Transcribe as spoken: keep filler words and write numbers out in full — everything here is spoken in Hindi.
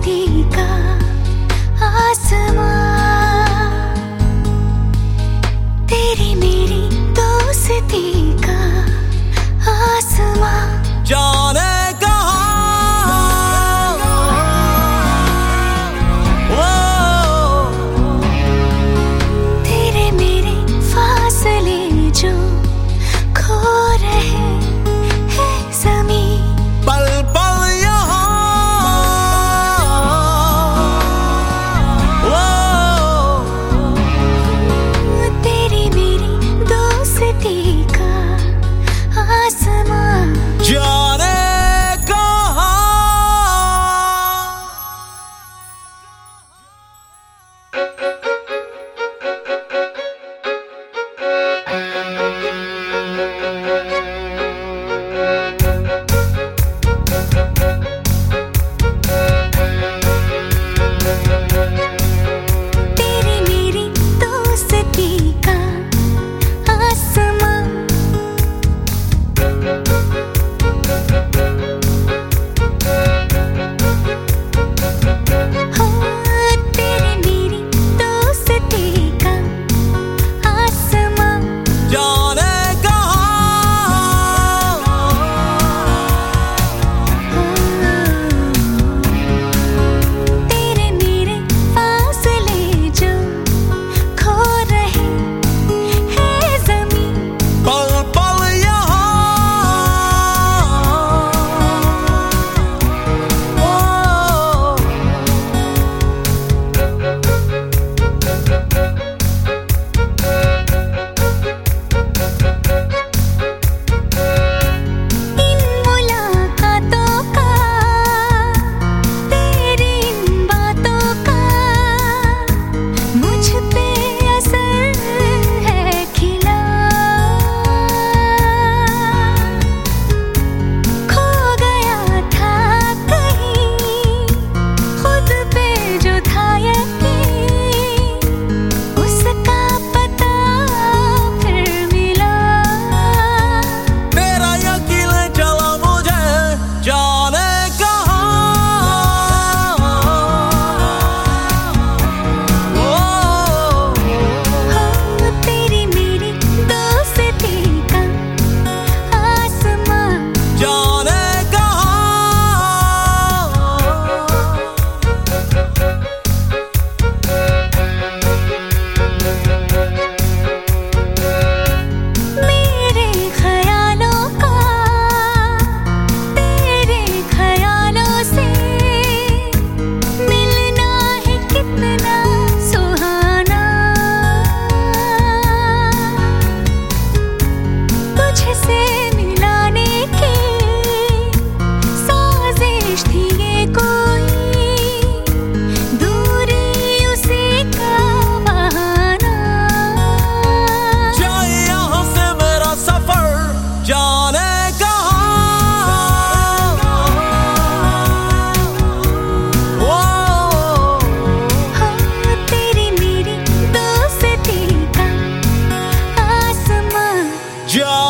दोस्ती का आसमां, तेरी मेरी दोस्ती का आसमां। जाने तेरे मेरे फासले जो खो रहे हैं ज़मीं, पल पल यहाँ तेरी मेरी दोस्ती का आसमां। जाने तेरी मेरी दोस्ती का आसमां। हो तेरी मेरी दोस्ती का आसमां। जाने तेरे मेरे फासले जो खो रहे हैं ज़मीं, पल पल यहाँ इन मुलाकातों का, तेरी इन बातों का मुझ पे असर है खिला। खो गया था कहीं खुद पे जो था यकीन, उसका पता फिर मिला। तेरा यकीन चला मुझे जाने हो तेरी मेरी दोस्ती का आसमां। जाने मेरे ख्यालों का तेरे ख्यालों से मिलना है कितना सुहाना। तुझसे मिलाने की साजिश थी ये कोई, दूरी उसी का बहाना। जाए यहाँ से मेरा सफर जाने हो तेरी मेरी दोस्ती का आसमां। जा